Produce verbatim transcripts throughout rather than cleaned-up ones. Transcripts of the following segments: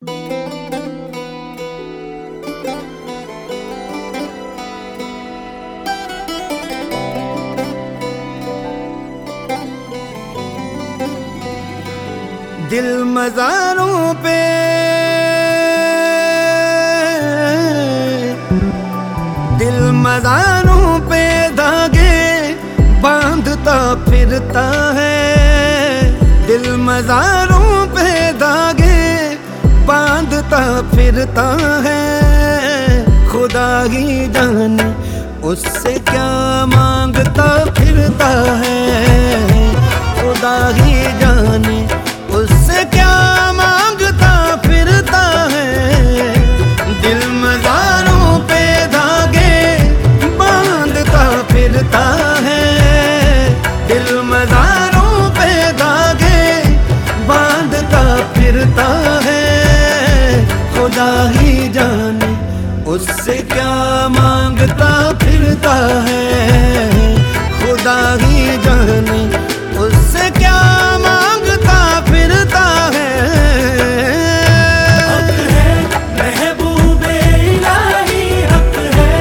दिल मज़ारों पे दिल मज़ारों पे धागे बांधता फिरता है। दिल मज़ारों पे धागे बांधता फिरता है। खुदा ही जाने उससे क्या मांगता फिरता है। खुदा ही जाने उससे क्या मांगता फिरता है। दिल मज़ारों पे धागे बांधता फिरता है। दिल मज़ारों पे धागे बांधता फिरता है। खुदा ही जाने उससे क्या मांगता फिरता है। खुदा ही जाने उससे क्या मांगता फिरता है। हक है महबूबे इलाही, हक है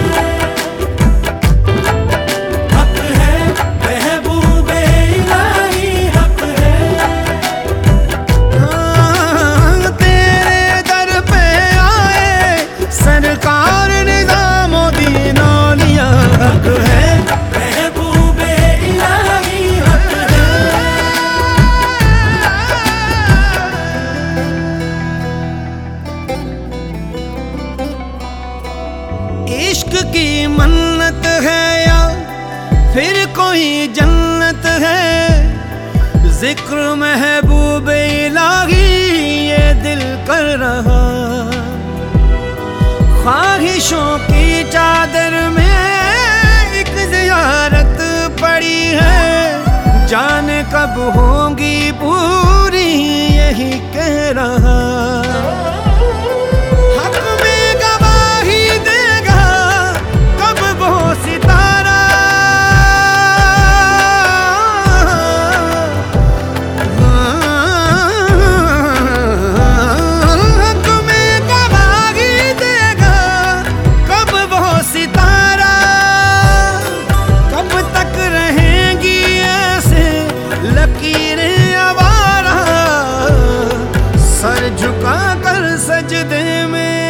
हक है महबूबे इलाही, हक है। हाँ, तेरे दर पे आए सरकार निज़ामुद्दीन औलिया, हक है महबूबे इलाही, हक है। इश्क की मन्नत है या फिर कोई जन्नत है। जिक्र महबूब इलाही ये दिल कर रहा। ख्वाहिशों की चादर में एक ज़ियारत पड़ी है। जाने कब होंगी पूरी यही कह रहा। हक में गवाही देगा कब वो सितारा। हक में गवाही देगा कब वो सितारा। कब तक रहेंगी ऐसे लकीरें आवारा। सर झुका कर सजदे में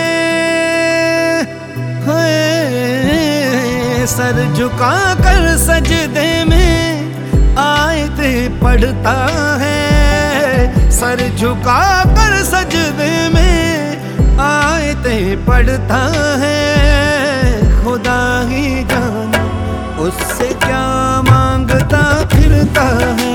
है। सर झुका कर सजदे में आयते पढ़ता है। सर झुका कर सजदे में आयते पढ़ता है। खुदा ही जाने उससे क्या मांगता फिरता है।